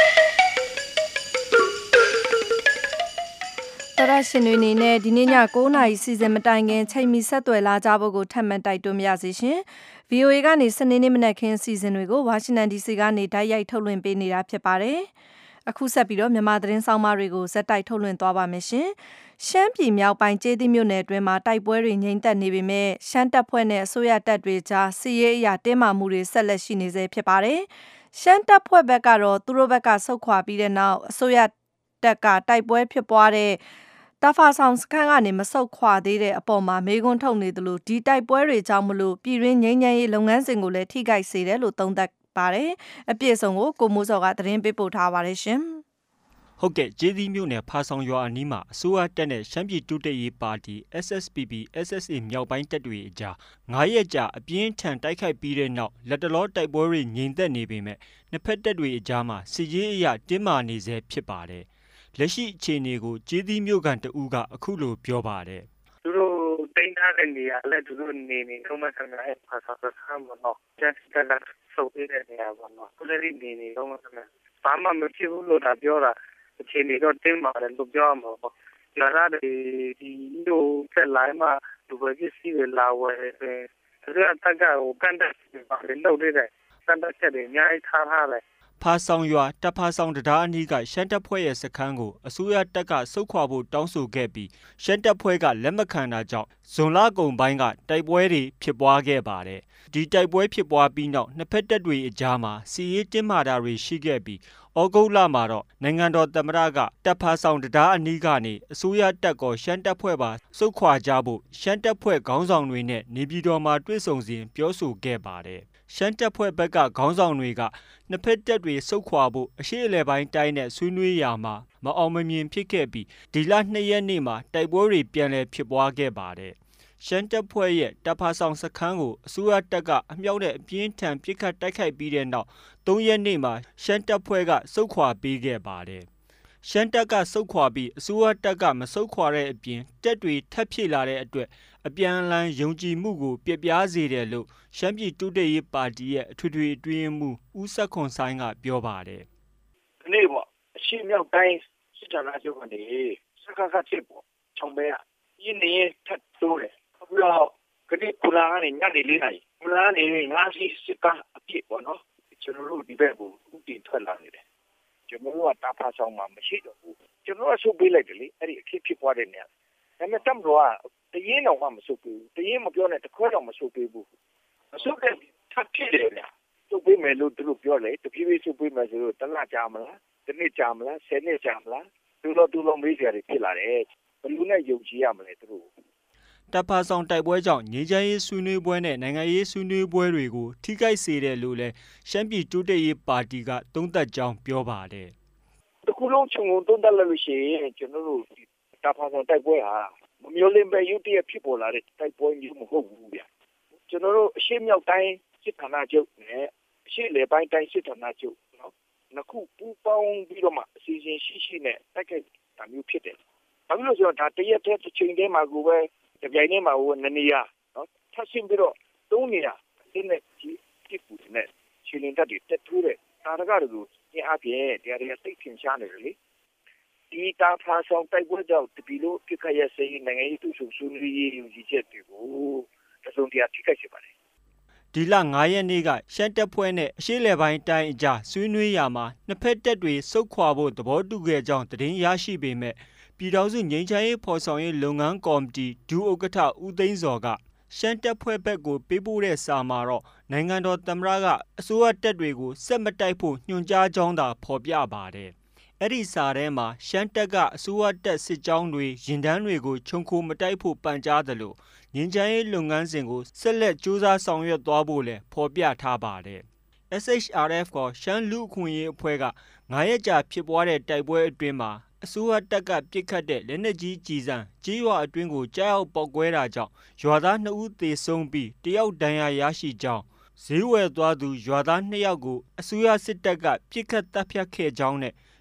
တရရှင်တွေနေနဲ့ဒီနေ့ည9နာရီစီစဉ်မတိုင်ခင်ချိန်မီဆက်သွယ်လာကြဖို့ကိုထပ်မံတိုက်တွန်းပါရစေရှင် V O A ကနေစနေနေ့မနက်ခင်းစီစဉ်တွေကိုဝါရှင်တန် D C ကနေတိုက်ရိုက်ထုတ်လွှင့်ပေးနေတာဖြစ်ပါတယ်အခုဆက်ပြီးတော့မြန်မာသတင်းဆောင်မတွေကိုဇက်တိုက်ထုတ်လွှင့်သွားပါမယ်ရှင်ရှမ်းပြည်မြောက်ပိုင်းကျေးသီးမြို့နယ်အတွင်းမှာတိုက်ပွဲတွေငြိမ်သက်နေပေမဲ့ရှမ်းတပ်ဖွဲ့နဲ့အစိုးရတပ်တွေကြားစစ်ရေးအရာတင်းမာမှုတွေဆက်လက်ရှိနေဆဲဖြစ်ပါတယ်ရှမ်းတပ်ဖွဲ့ဘက်ကတော့သူတို့ဘက်ကဆုတ်ခွာပြီးတဲ့နောက်အစိုးရတပ်ကတိုက်ပွဲဖြစ်ပွားတဲ့တာဖာဆောင်စခန်းကနေမဆုတ်ခွာသေးတဲ့အပေါ်မှာမေးခွန်းထုတ်နေသလိုဒီတိုက်ပွဲတွေကြောင့်မလို့ပြည်ရင်းငြိမ်းချမ်းရေးလုပ်ငန်းစဉ်ကိုလည်းထိခိုက်စေတယ်လို့သုံးသပ်ပါတယ်အပြည့်အစုံကိုကိုမိုးစောကသတင်းပေးပို့ထားပါတယ်ရှင်ဟုတ်ကဲ့ကျေးသီးမြို့နယ်ဖာဆောင်ရွာအနီးမှာအစိုးရတပ်နဲ့ရှမ်းပြည်တိုးတက်ရေးပါတီ S S P P S S A မြောက်ပိုင်းတပ်တွေအကြားငါးရက်ကြာအပြင်းထန်တိုက်ခိုက်ပြီးတဲ့နောက်လက်တလောတိုက်ပွဲတွေငြိမ်သက်နေပေမဲ့နှစ်ဖက်တပ်တွေအကြားမှာစစ်ရေးအရာတင်းမာနေဆဲဖြစ်ပါတယ်လက်ရှိအခြေအနေကိုကျေးသီးမြို့ကန်တဦးကအခုလိုပြောပါတယ်သူတို့တိုင်းထားတဲ့နေရာလည်းသူတို့နေနေတော့မှဆန္ဒရဲ့ဖာဆောင်စခန်းမှာတော့ကျန်တဲ့လက်ဆုပ်နေတဲ့နေရာမှာတော့သူလည်းနေနေတော့မှဆန္ဒဘာမှမဖြစ်ဘူးလို့ဒါပြောတာအခြေအနေတော့တင်းမာတယ်လို့ပြောရမှာပေါ့။လာတဲ့ဒီလိုဆက်လိုက်မှလူပဲပစ္စည်းတွေလာဝယ်တယ်။ဒါကအတက်ကဟိုကန်တက်ပါတယ်လို့တဲ့ကန်တက်ချက်တွေအများကြီးထားထားတယ်ဖာဆောင်ရွာတပ်ဖာဆောင်တရားအနီးကရှမ်းတပ်ဖွဲ့ရဲ့စခန်းကိုအစိုးရတပ်ကဆုတ်ခွာဖို့တောင်းဆိုခဲ့ပြီးရှမ်းတပ်ဖွဲ့ကလက်မခံတာကြောင့်ဇွန်လကုန်ပိုင်းကတိုက်ပွဲတွေဖြစ်ပွားခဲ့ပါတယ်ဒီတိုက်ပွဲဖြစ်ပွားပြီးနောက်နှစ်ဖက်တပ်တွေအကြားမှာစီရေးတင်းမာတာတွေရှိခဲ့ပြီးဩဂုတ်လမှာတော့နိုင်ငံတော်သမ္မတကတပ်ဖာဆောင်တရားအနီးကနေအစိုးရတပ်ကောရှမ်းတပ်ဖွဲ့ပါဆုတ်ခွာကြဖို့ရှမ်းတပ်ဖွဲ့ခေါင်းဆောင်တွေနဲ့နေပြည်တော်မှာတွေ့ဆုံစဉ်ပြောဆိုခဲ့ပါတယ်ရှမ်းတပ်ဖွဲ့ဘက်ကခေါင်းဆောင်တွေကနှစ်ဖက်တပ်တွေဆုတ်ခွာဖို့အရှိအလဲပိုင်းတိုင်းနဲ့ဆွေးနွေးရာမှာမအောင်မမြင်ဖြစ်ခဲ့ပြီးဒီလနှစ်ရက်နေ့မှာတိုက်ပွဲတွေပြန်လည်ဖြစ်ပွားခဲ့ပါတယ်ရှမ်းတပ်ဖွဲ့ရဲ့တပ်ဖာဆောင်စခန်းကိုအစိုးရတပ်ကအမြောက်နဲ့အပြင်းထန်ပစ်ခတ်တိုက်ခိုက်ပြီးတဲ့နောက်သုံးရက်နေ့မှာရှမ်းတပ်ဖွဲ့ကဆုတ်ခွာပေးခဲ့ပါတယ်ရှမ်းတပ်ကဆုတ်ခွာပြီးအစိုးရတပ်ကမဆုတ်ခွာတဲ့အပြင်တပ်တွေထပ်ဖြည့်လာတဲ့အတွက်အပြန်အလှန်ယုံကြည်မှုကိုပြပြားစေတယ်လို့ရှမ်းပြည်တိုးတက်ရေးပါတီရဲ့အထွေထွေအတွင်းမှုဦးဆက်ခွန်ဆိုင်ကပြောပါတယ်။ဒီနေ့ပေါ့အရှိမြောက်တိုင်းစစ်တပ်သားချုပ်ကနေစကားကချက်ပေါ့ချောင်းပဲရင်းနေထပ်တိုးတယ်။အခုတော့ကတိကူလာကနေညနေလေးနိုင်ကူလာနေငါးစီစစ်သားအပြည့်ပေါ့နော်ကျွန်တော်တို့ဒီဘက်ကိုဥတီထွက်လာနေတယ်ကျွန်တော်တို့ကတာဖာဆောင်မှာမရှိတော့ဘူးကျွန်တော်ကဆုတ်ပေးလိုက်တယ်လေအဲ့ဒီအခက်ဖြစ်သွားတဲ့နေရာဒါပေမဲ့တမ်တော့တရင်တော့မှမဆုတ်ဘူးတရင်မပြောနဲ့တခွဲတော့မဆုတ်ပေးဘူးမဆုတ်တဲ့ထပ်ဖြစ်တယ်ဗျာဆုတ်ပေးမယ်လို့သူတို့ပြောလေတဖြည်းဖြည်းဆုတ်ပေးမယ်ဆိုတော့တလကြာမလားတစ်နှစ်ကြာမလားဆယ်နှစ်ကြာမလားသူတို့သူတို့မေးကြတယ်ဖြစ်လာတယ်ဘယ်လိုနဲ့ယုံကြည်ရမလဲသူတို့တပ်ဖာဆောင်တိုက်ပွဲကြောင့်ငြိမ်းချမ်းရေးဆွေးနွေးပွဲနဲ့နိုင်ငံရေးဆွေးနွေးပွဲတွေကိုထိခိုက်စေတယ်လို့လည်းရှမ်းပြည်တိုးတက်ရေးပါတီကသုံးသပ်ကြောင်းပြောပါတယ်။တခုလုံးချုံသုံးသပ်လို့ရှိရင်ကျွန်တော်တို့တပ်ဖာဆောင်တိုက်ပွဲဟာမမျိုးလင်းပဲရုပ်တရက်ဖြစ်ပေါ်လာတဲ့တိုက်ပွဲမျိုးမဟုတ်ဘူးဗျ။ကျွန်တော်တို့အရှိမြောက်တိုင်းစစ်ဌာနချုပ်နဲ့အရှိလေပိုင်းတိုင်းစစ်ဌာနချုပ်နော်။နှစ်ခုပူးပေါင်းပြီးတော့မှအစီအစဉ်ရှိရှိနဲ့တိုက်ခိုက်တာမျိုးဖြစ်တယ်။ဘာလို့လဲဆိုတော့ဒါတရက်တည်းတစ်ချိန်တည်းမှာကိုပဲတပြိုင်တည်းမှာဟိုနနေရနော်ထပ်ရှင်းပြီးတော့သုံးနေရဒီနဲ့ဒီဒီကူနဲ့ရှင်းနေတာတက်ထိုးတဲ့တာရကတို့ဒီအပြင်တရားရစိတ်ထင်ရှားနေတယ်လေဒီတာဖာဆောင်တိုက်ပွဲကြောင့်တပီလို့ပြခရစေးနိုင်ငံရေးသူ့ဆုံဆွေးနွေးရေးယူချက်တွေကိုတစုံတရာထိခိုက်စေပါတယ်ဒီလငါးရက်နေ့ကရှမ်းတပ်ဖွဲ့နဲ့အရှိလေပိုင်းတိုင်းအကြားဆွေးနွေးရာမှာနှစ်ဖက်တပ်တွေဆုတ်ခွာဖို့သဘောတူခဲ့ကြောင်းသတင်းရရှိပေမဲ့ပြည်ထောင်စုငြိမ်းချမ်းရေးဖော်ဆောင်ရေးလုပ်ငန်းကော်မတီဒုဥက္ကဋ္ဌဦးသိန်းစော်ကရှမ်းတပ်ဖွဲ့ဘက်ကိုပေးပို့တဲ့စာမှာတော့နိုင်ငံတော်သမ္မတကအစိုးရတပ်တွေကိုဆက်မတိုက်ဖို့ညွှန်ကြားကြောင်းသာဖော်ပြပါတယ်။အဲ့ဒီစာထဲမှာရှမ်းတပ်ကအစိုးရတပ်စစ်ကြောင်းတွေရင်တန်းတွေကိုခြုံခိုမတိုက်ဖို့ပန်ကြားတယ်လို့ငြိမ်းချမ်းရေးလုပ်ငန်းစဉ်ကိုဆက်လက်စူးစမ်းဆောင်ရွက်သွားဖို့လည်းဖော်ပြထားပါတယ်။ S H R F ကရှမ်းလူ့အခွင့်အရေးအဖွဲ့ကငါးရက်ကြာဖြစ်ပွားတဲ့တိုက်ပွဲအတွင်းမှာအစိုးရတပ်ကပစ်ခတ်တဲ့လက်နက်ကြီးကြီးစံကြေးရွာအတွင်းကိုကြားရောက်ပေါက်ကွဲတာကြောင့်ရွာသားနှစ်ဦးသေဆုံးပြီးတယောက်ဒဏ်ရာရရှိကြောင်းဈေးဝယ်သွားသူရွာသားနှစ်ယောက်ကိုအစိုးရစစ်တပ်ကပစ်ခတ်တပ်ဖြတ်ခဲ့ကြောင်းနဲ့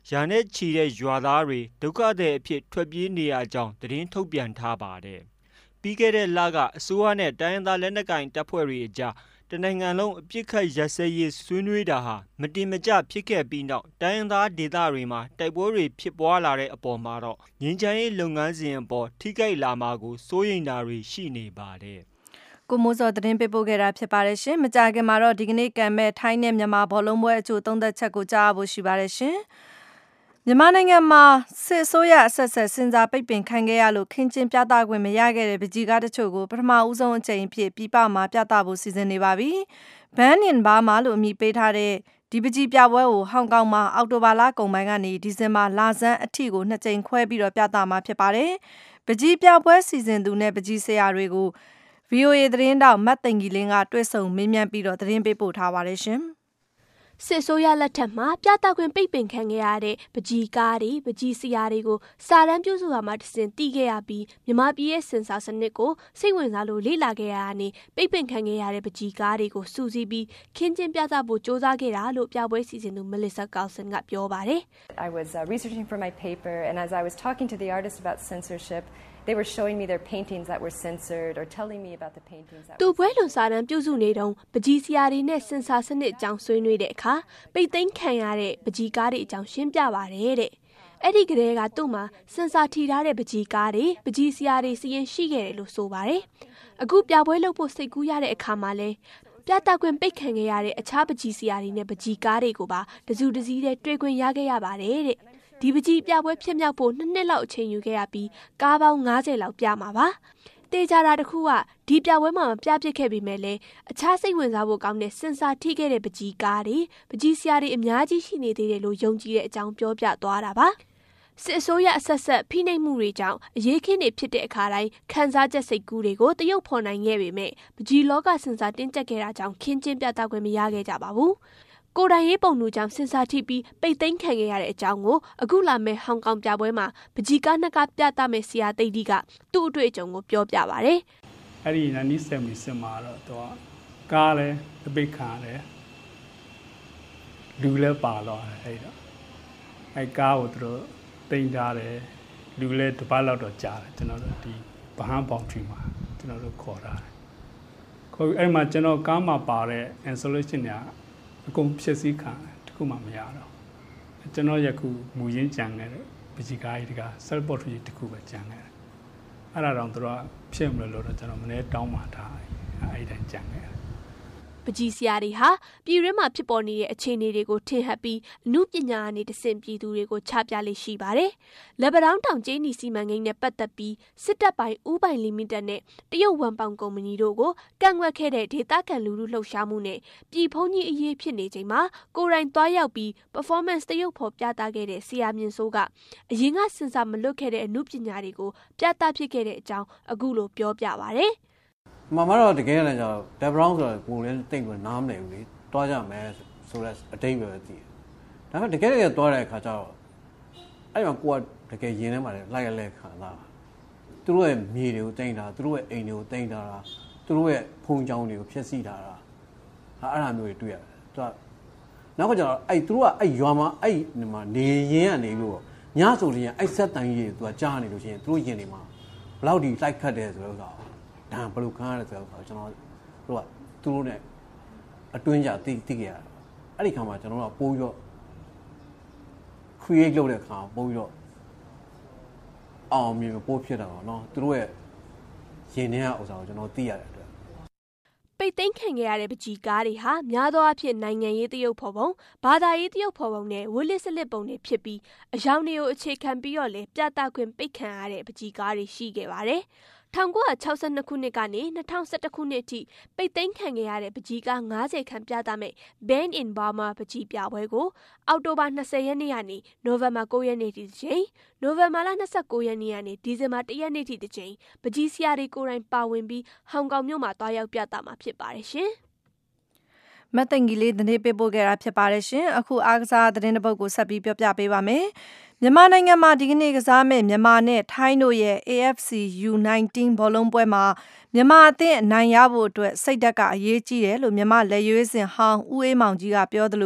ရာနဲ့ချီတဲ့ရွာသားတွေဒုက္ခသည်အဖြစ်ထွက်ပြေးနေရကြောင်းသတင်းထုတ်ပြန်ထားပါတယ်။ပြီးခဲ့တဲ့လကအစိုးရနဲ့တိုင်းရင်းသားလက်နက်ကိုင်တပ်ဖွဲ့တွေအကြားတနိုင်ငံလုံးအပြစ်ခတ်ရက်စဲရေးဆွေးနွေးတာဟာမတင်မကျဖြစ်ခဲ့ပြီးနောက်တိုင်းရင်းသားဒေသတွေမှာတိုက်ပွဲတွေဖြစ်ပွားလာတဲ့အပေါ်မှာတော့ငြိမ်းချမ်းရေးလုပ်ငန်းစဉ်အပေါ်ထိခိုက်လာမှာကိုစိုးရိမ်တာတွေရှိနေပါတယ်။ကိုမိုးစောသတင်းပေးပို့ခဲ့တာဖြစ်ပါတယ်ရှင်။မကြာခင်မှာတော့ဒီကနေ့ကံမဲ့ထိုင်းနဲ့မြန်မာဘောလုံးပွဲအချို့သုံးသက်ချက်ကိုကြားဖို့ရှိပါတယ်ရှင်။မြန်မာနိုင်ငံမှာစစ်အစိုးရအဆက်ဆက်စင်စားပိတ်ပင်ခံခဲ့ရလို့ခင်းကျင်းပြသခွင့်မရခဲ့တဲ့ပကြီးကားတချို့ကိုပထမဦးဆုံးအကြိမ်အဖြစ်ပြည်ပမှာပြသဖို့စီစဉ်နေပါပြီ။ Ban in Burma လို့အမည်ပေးထားတဲ့ဒီပကြီးပြပွဲကိုဟောင်ကောင်မှာအောက်တိုဘာလကုန်ပိုင်းကနေဒီဇင်ဘာလဆန်းအထိကိုနှစ်ကြိမ်ခွဲပြီးတော့ပြသမှာဖြစ်ပါတယ်။ပကြီးပြပွဲစီစဉ်သူနဲ့ပကြီးဆရာတွေကို ဗွီအိုအေ သတင်းတောက်မတ်သိန်ကြီးလင်းကတွေ့ဆုံမေးမြန်းပြီးတော့သတင်းပေးပို့ထားပါတယ်ရှင်။စစ်ဆိုးရလက်ထက်မှာပြသခွင့်ပိတ်ပင်ခံခဲ့ရတဲ့ပကြီးကားတွေပကြီးစရာတွေကိုစာတမ်းပြုစုရမှာတစင်တီးခဲ့ရပြီးမြန်မာပြည်ရဲ့စင်ဆာစနစ်ကိုစိတ်ဝင်စားလို့လေ့လာခဲ့ရတာနဲ့ပိတ်ပင်ခံခဲ့ရတဲ့ပကြီးကားတွေကိုစူးစီးပြီးခင်းကျင်းပြသဖို့စ조사ခဲ့တာလို့ပြပွဲစီစဉ်သူ Melissa Carlson ကပြောပါတယ် I was uh, researching for my paper and as I was talking to the artists about censorship they were showing me their paintings that were censored or telling me about the paintings that သူပွဲလွန်စာတမ်းပြုစုနေတုန်းပကြီးစရာတွေနဲ့စင်ဆာစနစ်အကြောင်းဆွေးနွေးတဲ့အခါပိတ်သိမ်းခံရတဲ့ပကြီးကားတွေအကြောင်းရှင်းပြပါတယ်တဲ့အဲ့ဒီကလေးကသူ့မှာစင်ဆာထီထားတဲ့ပကြီးကားတွေပကြီးစရာတွေစီရင်ရှိခဲ့တယ်လို့ဆိုပါတယ်အခုပြပွဲလုပ်ဖို့စိတ်ကူးရတဲ့အခါမှာလဲပြသခွင့်ပိတ်ခံခဲ့ရတဲ့အခြားပကြီးစရာတွေနဲ့ပကြီးကားတွေကိုပါတစုတစည်းတည်းတွေ့ခွင့်ရခဲ့ရပါတယ်တဲ့ဒီပကြီးပြပွဲဖြစ်မြောက်ဖို့နှစ်နှစ်လောက်အချိန်ယူခဲ့ရပြီးကားပေါင်း၅၀လောက်ပြမှာပါတေချာတာတစ်ခုကဒီပြပွဲမှာမပြဖြစ်ခဲ့ပေမဲ့လည်းအခြားစိတ်ဝင်စားဖို့ကောင်းတဲ့စင်ဆာထိခဲ့တဲ့ပကြီးကားတွေပကြီးစရာတွေအများကြီးရှိနေသေးတယ်လို့ယုံကြည်တဲ့အကြောင်းပြောပြသွားတာပါစစ်အစိုးရအဆက်ဆက်ဖိနှိပ်မှုတွေကြောင့်အရေးခင်းတွေဖြစ်တဲ့အခါတိုင်းခန်းစားချက်စိတ်ကူးတွေကိုတရုပ်ဖော်နိုင်ခဲ့ပေမဲ့ပကြီးလောကစင်ဆာတင်းကျပ်ခဲ့တာကြောင့်ခင်းကျင်းပြသခွင့်မရခဲ့ကြပါဘူးကိုယ်တိုင်ရေးပုံလူကြောင့်စင်ဆာထိပြီးပိတ်သိမ်းခံခဲ့ရတဲ့အကြောင်းကိုအခုလာမဲ့ဟောင်ကောင်ပြပွဲမှာပကြီးကားနှစ်ကားပြသမဲ့ဆရာသိတိကသူ့အတွေ့အကြုံကိုပြောပြပါဗျ။အဲ့ဒီနာနီဆယ်မီစင်မှာတော့သူကကားလဲအပိတ်ခံတယ်လူလဲပါတော့အဲ့တော့အဲ့ကားကိုသူတို့တင်ထားတယ်လူလဲတစ်ပတ်လောက်တော့ကြာတယ်ကျွန်တော်တို့ဒီဗဟန်းဘောင်ထရီမှာကျွန်တော်တို့ခေါ်တာခေါ်အဲ့မှာကျွန်တော်ကားမှာပါတဲ့ installation တွေအကုန်ဖြစ်စည်းခံတခုမှမရတော့ကျွန်တော်ယခုမူရင်းကြံနေတဲ့ပကြီးကားကြီးတက self portrait တခုပဲကြံနေတယ်အဲ့ဒါတော့သူတို့ဖြစ်မလို့လို့တော့ကျွန်တော်မနေ့တောင်းမှထားအဲ့ဒီတိုင်းကြံနေတယ်ပကြီးစရာတွေဟာပြည်ရင်းမှာဖြစ်ပေါ်နေတဲ့အခြေအနေတွေကိုထင်ဟပ်ပြီးအမှုပညာအနေနဲ့တဆင့်ပြည်သူတွေကိုချပြလေးရှိပါတယ်။လက်ပတောင်းတောင်ကျင်းနီစီမံကိန်းနဲ့ပတ်သက်ပြီးစစ်တပ်ပိုင်းဥပိုင်လီမိတက်နဲ့တရုတ်ဝန်ပေါင်ကုမ္ပဏီတို့ကိုကန့်ကွက်ခဲ့တဲ့ဒေသခံလူထုလှုပ်ရှားမှုနဲ့ပြည်ဖုံးကြီးအရေးဖြစ်နေချိန်မှာကိုယ်တိုင်သွားရောက်ပြီး performance တရုတ်ဖော်ပြသခဲ့တဲ့ဆရာမြင့်စိုးကအရင်ကစင်စာမလွတ်ခဲ့တဲ့အမှုပညာတွေကိုပြသဖြစ်ခဲ့တဲ့အကြောင်းအခုလိုပြောပြပါတယ်။မမတော့တကယ်လည်းကြောက် Deb Brown ဆိုတော့ကိုယ်လည်းတိတ်ပြီးနားမလည်ဘူးလေတွားကြမယ်ဆိုတော့အတိတ်ပဲသိတယ်ဒါပေမဲ့တကယ်တကယ်တွားတဲ့အခါကျတော့အဲ့မှာကိုကတကယ်ရင်ထဲမှာလိုက်ရလဲခံလာသူတို့ရဲ့မြေတွေကိုတင်တာသူတို့ရဲ့အိမ်တွေကိုတင်တာသူတို့ရဲ့ဖုန်ချောင်းတွေကိုဖျက်ဆီးတာဟာအဲ့ဒါမျိုးတွေတွေ့ရတယ်သူကနောက်ကကျတော့အဲ့သူတို့ကအဲ့ရွာမှာအဲ့ဒီမှာနေရင်ကနေလို့ညဆိုရင်အဲ့ဆက်တန်ကြီးတွေသူကကြားနေလို့ရှိရင်သူတို့ရင်တွေမှာဘလောက်ဒီလိုက်ခတ်တယ်ဆိုတော့ဒါဘယ်လိုခံရလဲဆိုတော့ကျွန်တော်တို့ကသူတို့ ਨੇ အတွင်းကြသိသိကြရတာအဲ့ဒီခါမှာကျွန်တော်တို့ကပိုးပြီးတော့ create လုပ်တဲ့ခါပိုးပြီးတော့အောင်မြင်ပိုးဖြစ်တာပေါ့နော်သူတို့ရဲ့ရင်ထဲကဥစ္စာကိုကျွန်တော်သိရတဲ့အတွက်ပိတ်သိမ်းခံခဲ့ရတဲ့ပကြီးကားတွေဟာများသောအားဖြင့်နိုင်ငံရေးတရုတ်ဖော်ပုံဘာသာရေးတရုတ်ဖော်ပုံနဲ့ဝိလစ်စလစ်ပုံတွေဖြစ်ပြီးအယောင်တွေကိုအခြေခံပြီးတော့လေပြသခွင့်ပိတ်ခံရတဲ့ပကြီးကားတွေရှိခဲ့ပါတယ်။၁၉၆၂ခုနှစ်ကနေ၂၀၁၁ခုနှစ်အထိပိတ်သိမ်းခံခဲ့ရတဲ့ပကြီးကား၅၀ခန့်ပြသမဲ့ Ban in Burma ပကြီးပြပွဲကိုအောက်တိုဘာ၂၀ရက်နေ့ကနေနိုဝင်ဘာ၉ရက်နေ့ထိတစ်ကြိမ်နိုဝင်ဘာလ၂၉ရက်နေ့ကနေဒီဇင်ဘာ၁ရက်နေ့ထိတစ်ကြိမ်ပကြီးဆရာတွေကိုယ်တိုင်ပါဝင်ပြီးဟောင်ကောင်မြို့မှာတွားရောက်ပြသမှာဖြစ်ပါတယ်ရှင်။မတ်တင်ကြီးလေးသတင်းပေးပို့ခဲ့တာဖြစ်ပါတယ်ရှင်။အခုအားကစားသတင်းတစ်ပုဒ်ကိုဆက်ပြီးပြောပြပေးပါမယ်။မြန်မာနိုင်ငံမှာဒီကနေ့ကစားမဲ့မြန်မာနဲ့ထိုင်းတို့ရဲ့ A F C U ၁၉ ဘောလုံးပွဲမှာမြန်မာအသင်းအနိုင်ရဖို့အတွက်စိတ်ဓာတ်ကအရေးကြီးတယ်လို့မြန်မာလက်ရွေးစင်ဟောင်းဦးအေးမောင်ကြီးကပြောသလို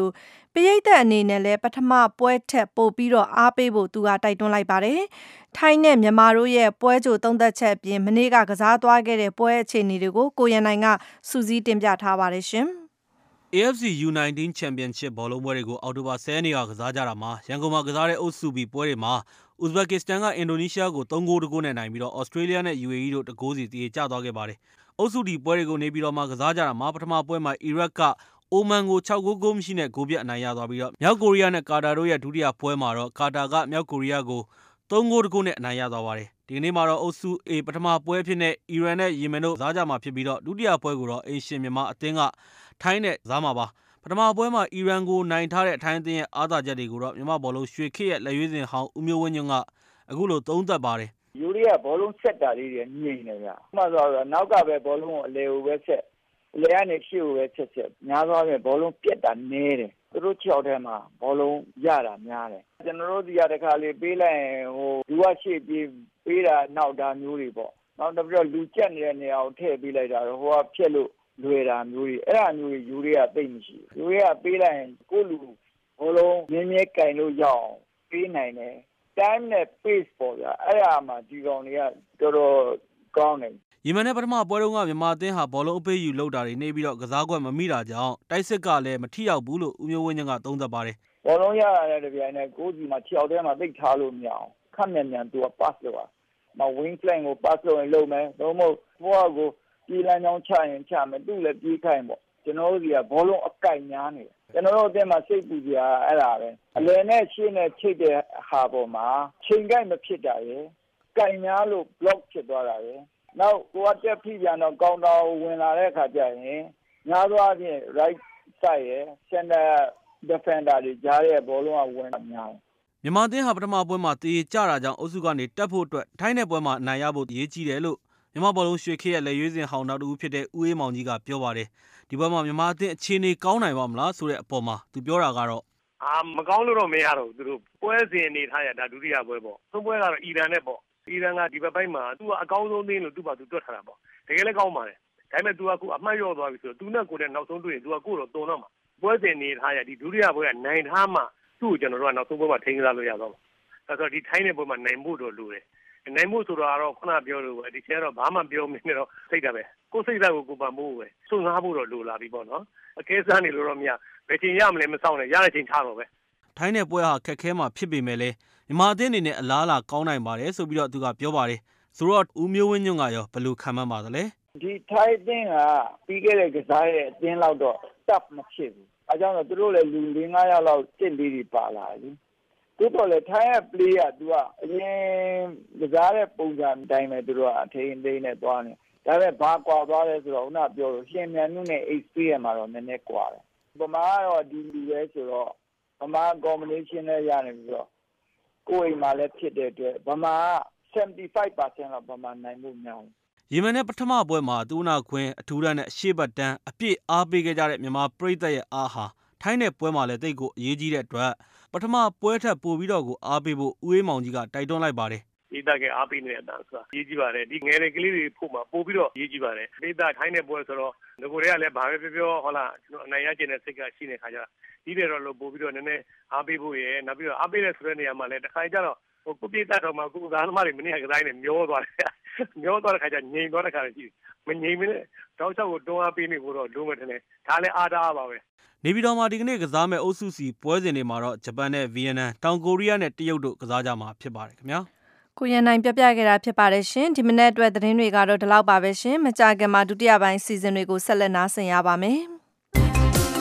ပရိသတ်အနေနဲ့လည်းပထမပွဲထက်ပိုပြီးတော့အားပေးဖို့သူကတိုက်တွန်းလိုက်ပါတယ်။ထိုင်းနဲ့မြန်မာတို့ရဲ့ပွဲကြိုသုံးသက်ချက်အပြင်မနေ့ကကစားသွားခဲ့တဲ့ပွဲအခြေအနေတွေကိုကိုရန်နိုင်ကစူးစီးတင်ပြထားပါတယ်ရှင်။ A F C U နာইনটিন ချန်ပီယံချစ်ဘောလုံးပွဲတွေကိုအောက်တိုဘာဆယ်ရက်နေ့ကကစားကြတာမှာရန်ကုန်မှာကစားတဲ့အုပ်စု B ပွဲတွေမှာဥဇဘက်ကစ္စတန်ကအင်ဒိုနီးရှားကိုသုံးဂိုးတဂိုးနဲ့နိုင်ပြီးတော့ဩစတြေးလျနဲ့ U A E တို့တဂိုးစီတည်ကျသွားခဲ့ပါတယ်။အုပ်စု D ပွဲတွေကိုနေပြီးတော့မှကစားကြတာမှာပထမပွဲမှာအီရတ်ကအိုမန်ကိုခြောက်ဂိုးဂိုးမရှိနဲ့ဂိုးပြတ်အနိုင်ရသွားပြီးတော့မြောက်ကိုရီးယားနဲ့ကာတာတို့ရဲ့ဒုတိယပွဲမှာတော့ကာတာကမြောက်ကိုရီးယားကိုသုံးဂိုးတဂိုးနဲ့အနိုင်ရသွားပါတယ်။ဒီကနေ့မှာတော့အုပ်စု A ပထမပွဲအဖြစ်နဲ့အီရန်နဲ့ယီမင်တို့ကစားကြမှာဖြစ်ပြီးတော့ဒုတိယပွဲကိုတော့အိမ်ရှင်မြန်မာအသင်းကထိုင်းနဲ့ကစားမှာပါ။ပထမပွဲမှာအီရန်ကိုနိုင်ထားတဲ့အထိုင်းအသင်းရဲ့အားသာချက်တွေကိုတော့မြန်မာဘောလုံးရွှေခေတ်ရဲ့လက်ရွေးစင်ဟောင်းဦးမျိုးဝင်းညွန့်ကအခုလိုသုံးသပ်ပါတယ်။ယူရီးယားဘောလုံးဆက်တာလေးတွေညင်နေဗျာ။မှဆိုတော့နောက်ကပဲဘောလုံးကိုအလဲကိုပဲဆက်အလဲကနေရှေ့ကိုပဲဆက်ဆက်များသောအားဖြင့်ဘောလုံးပြက်တာနည်းတယ်။သူတို့၆ထဲမှာဘောလုံးရတာများတယ်။ကျွန်တော်တို့ဒီကတခါလေးပေးလိုက်ရင်ဟိုလူကရှေ့ပြေးပေးတာနောက်တာမျိုးတွေပေါ့။နောက်တစ်ပြီးတော့လူကျက်နေတဲ့နေရာကိုထည့်ပေးလိုက်တာတော့ဟိုကဖြက်လို့လွယ်တာမျိုးတွေအဲ့ဒါမျိုးတွေယူရီးယားသိမ့်မရှိဘူးယူရီးယားပေးလိုက်ရင်ကိုယ့်လူဘောလုံးမြင်းမြဲကင်လို့ရအောင်ပေးနိုင်တယ် time နဲ့ pace ပေါ့ဗျာအဲ့ဒါမှဒီကောင်တွေကတော်တော်ကောင်းတယ်ယီမန်နဲ့ပထမပွဲတုန်းကမြန်မာအသင်းဟာဘောလုံးအပေးယူလောက်တာတွေနေပြီးတော့ကစားကွက်မမိတာကြောင့်တိုက်စစ်ကလည်းမထိရောက်ဘူးလို့ဦးမျိုးဝင်းညွန့်ကသုံးသပ်ပါတယ်ဘောလုံးရရတဲ့ပြိုင်နဲ့ကိုယ်စီမှာခြေောက်ထဲမှာသိပ်ထားလို့မရအောင်ခက်မြန်မြန်သူက pass လုပ်တာမ wing flank ကို pass လုပ်ရင်လုပ်မယ်တော့မဟုတ်ဘောကိုပြေးလမ်းကြောင်းချရင်ချမယ်သူ့လည်းပြေးခိုင်းပေါ့ကျွန်တော်တို့ကဘောလုံးအကိုက်များနေတယ်ကျွန်တော်တို့အသင်းမှာစိတ်ပူစရာအဲ့ဒါပဲအလယ်နဲ့ရှေ့နဲ့ချိတ်တဲ့ဟာပေါ်မှာချိန်ကိုက်မဖြစ်တာရယ်ကိုက်များလို့ block ဖြစ်သွားတာရယ်နောက်ကိုကတက်ဖိပြန်တော့ကောင်တာဝင်လာတဲ့အခါကျရင်များသောအားဖြင့် right side ရယ် center defender တွေကြားရဲ့ဘောလုံးကဝင်တာများတယ်မြန်မာအသင်းဟာပထမပွဲမှာတည်ကြတာကြောင့်အုပ်စုကနေတက်ဖို့အတွက်ထိုင်းတဲ့ပွဲမှာအနိုင်ရဖို့အရေးကြီးတယ်လို့မြန်မာဘောလုံးရွှေခေတ်ရဲ့လက်ရွေးစင်ဟောင်းနောက်တူဖြစ်တဲ့ဦးအေးမောင်ကြီးကပြောပါတယ်ဒီပွဲမှာမြန်မာအသင်းအခြေအနေကောင်းနိုင်ပါမလားဆိုတဲ့အပေါ်မှာသူပြောတာကတော့အာမကောင်းလို့တော့မရတော့ဘူးသူတို့ပွဲစဉ်အနေထားရတာဒုတိယပွဲပေါ့သုံးပွဲကတော့အီရန်နဲ့ပေါ့အီရန်ကဒီဘက်ပိုင်းမှာသူကအကောင်းဆုံးသင်းလို့သူ့ဘာသူတွက်ထားတာပေါ့တကယ်လည်းကောင်းပါတယ်ဒါပေမဲ့သူကအခုအမှတ်လျော့သွားပြီဆိုတော့သူနဲ့ကိုယ်နဲ့နောက်ဆုံးတွေ့ရင်သူကကိုယ်တော့တုံတော့မှာပွဲစဉ်အနေထားရဒီဒုတိယပွဲကနိုင်ထားမှသူ့ကိုကျွန်တော်တို့ကနောက်ဆုံးပွဲမှာထိန်းစားလို့ရတော့မှာဒါဆိုတော့ဒီထိုင်းတဲ့ပွဲမှာနိုင်ဖို့တော့လိုတယ်နိုင်မှုဆိုတော့တော့ခုနပြောလို့ပဲဒီကျတော့ဘာမှပြောမနေတော့စိတ်တာပဲကိုယ်စိတ်ဓာတ်ကိုကိုယ်ပံမိုးပဲစွန့်စားဖို့တော့လိုလာပြီပေါ့နော်အကဲစားနေလို့တော့မရဘယ်ချိန်ရမလဲမဆောင်နဲ့ရတဲ့ချိန်ချတော့ပဲထိုင်းတဲ့ပွဲဟာခက်ခဲမှာဖြစ်ပေမဲ့လည်းမြန်မာအသင်းအနေနဲ့အလားအလာကောင်းနိုင်ပါတယ်ဆိုပြီးတော့သူကပြောပါတယ်ဆိုတော့ဦးမျိုးဝင်းညွန့်ကရောဘယ်လိုခံမှန်းပါသလဲဒီထိုင်းအသင်းကပြီးခဲ့တဲ့ကစားရဲ့အသင်းလောက်တော့ tough မဖြစ်ဘူးအဲကြောင့်တော့သူတို့လည်းလူ၄-၅ယောက်လောက်တစ်လေးတွေပါလာတယ်တိုးတော်လေထိုင်းရဲ့ play ကသူကအရင်ကစားတဲ့ပုံစံအတိုင်းပဲသူတို့ကအထိန်သိမ်းနဲ့သွားနေဒါပေမဲ့ဘာကွာသွားလဲဆိုတော့ခုနပြောလို့ရှင်မြန်မှုနဲ့ experience မှာတော့နည်းနည်းကွာတယ်ဗမာကတော့ဒီလူပဲဆိုတော့ဗမာ combination နဲ့ရနေပြီးတော့ကိုယ်အိမ်မှာလည်းဖြစ်တဲ့အတွက်ဗမာက seventy-five percent လောက်ဗမာနိုင်မှုများတယ်ယီမန်နဲ့ပထမပွဲမှာတူနာခွင်းအထူးတန်းနဲ့အရှေ့ဘက်တန်းအပြည့်အားပေးခဲ့ကြတဲ့မြန်မာပရိသတ်ရဲ့အားဟာထိုင်းတဲ့ပွဲမှာလည်းတိတ်ကိုအရေးကြီးတဲ့အတွက်ပထမပွဲထက်ပိုပြီးတော့ကိုအားပေးဖို့ဦးအေးမောင်ကြီးကတိုက်တွန်းလိုက်ပါတယ်။ဒီတက်ကအားပေးနေတဲ့အတန်းဆိုတာရေးကြည့်ပါတယ်ဒီငယ်တဲ့ကလေးတွေဖို့မှာပို့ပြီးတော့ရေးကြည့်ပါတယ်။ဒီတက်ထိုင်းတဲ့ပွဲဆိုတော့ငကိုတွေကလည်းဘာပဲပြောပြောဟုတ်လားကျွန်တော်အနိုင်ရကျင်တဲ့စိတ်ကရှိနေခါကြဒီတယ်တော့လို့ပို့ပြီးတော့နည်းနည်းအားပေးဖို့ရယ်နောက်ပြီးတော့အားပေးတဲ့ဆိုတဲ့နေရာမှာလည်းတစ်ခါကျတော့ဟိုကိုပြေးတတ်တော့မှကိုသားသမားတွေမနေ့ကတိုင်းနဲ့မျောသွားတယ်မျောသွားတဲ့ခါကျငြိမ်သွားတဲ့ခါရှိမငြိမ်မနဲ့တောက်ချောက်ကိုတွန်းအားပေးနေဖို့တော့လုံးဝတယ်နဲ့ဒါလည်းအားထားပါပဲနေပြည်တော်မှာဒီကနေ့ကစားမဲ့အုပ်စုစီပွဲစဉ်တွေမှာတော့ဂျပန်နဲ့ဗီယက်နမ်တောင်ကိုရီးယားနဲ့တရုတ်တို့ကစားကြမှာဖြစ်ပါတယ်ခင်ဗျာကိုရန်နိုင်ပြပြခဲ့တာဖြစ်ပါတယ်ရှင်ဒီမနေ့အတွက်သတင်းတွေကတော့ဒီလောက်ပါပဲရှင်မကြခင်မှာဒုတိယပိုင်းစီစဉ်တွေကိုဆက်လက်နားဆင်ရပါမယ်